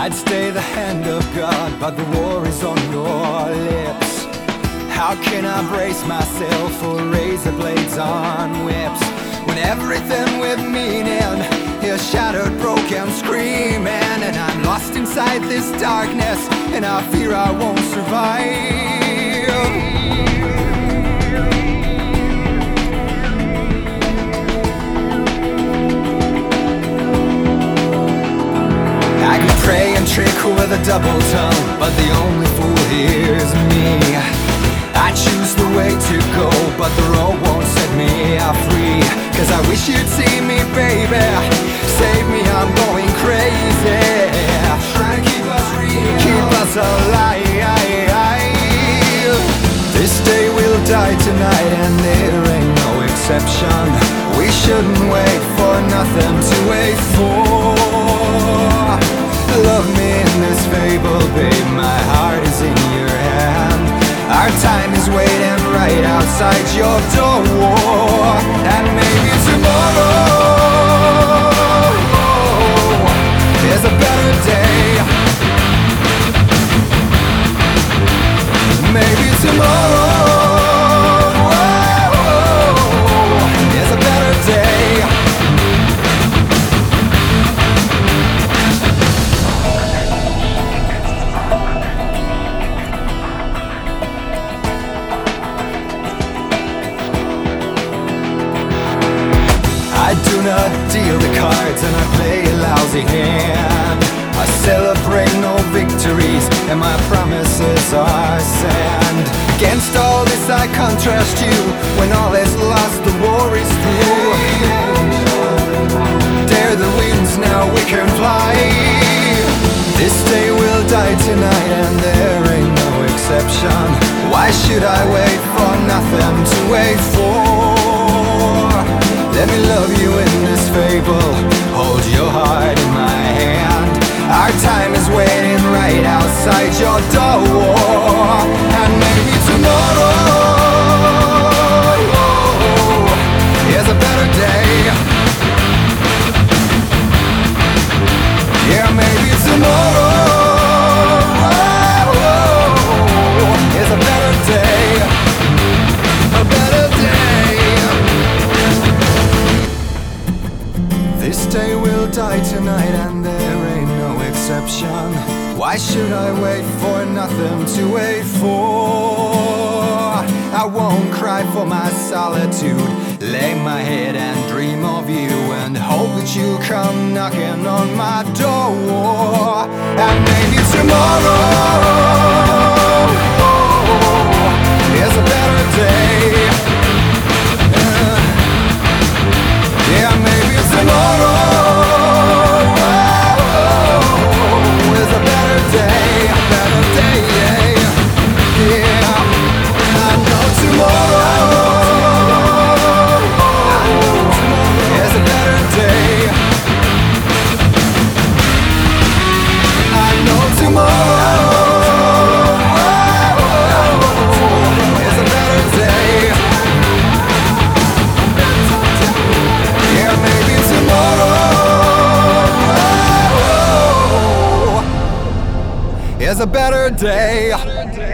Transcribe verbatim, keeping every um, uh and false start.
I'd stay the hand of God, but the war is on your lips. How can I brace myself for razor blades on whips, when everything with meaning is shattered, broken, screaming, and I'm lost inside this darkness, and I fear I won't survive. I can pray and trick with a double tongue, but the only fool here is me. I choose the way to go, but the road won't set me free. Cause I wish you'd see me, baby. Save me, I'm going crazy. Trying to keep us real, keep us alive. This day will die tonight, and there ain't no exception. We shouldn't wait for nothing to wait for. Love me in this fable, babe, my heart is in your hand. Our time is waiting right outside your door. And maybe tomorrow is a better day. Maybe tomorrow is a better day. I do not deal the cards, and I play a lousy hand. I celebrate no victories, and my promises are sand. Against all this I contrast you. When all is lost, the war is through. Dare the winds, now we can fly. This day will die tonight, and there ain't no exception. Why should I wait for nothing to wait for? Let me love you in this fable, hold your heart in my hand. Our time is waiting right outside your door. And maybe tomorrow is a better day. Yeah, maybe tomorrow is a better day. A better day. This day will die tonight, and there ain't no exception. Why should I wait for nothing to wait for? I won't cry for my solitude. Lay my head and dream of you, and hope that you'll come knocking on my door. And maybe tomorrow is a better day. Yeah, maybe tomorrow is a better day, a better day, yeah. Yeah, I know tomorrow is a better day. I know tomorrow is a better day. Yeah, maybe tomorrow is a better day.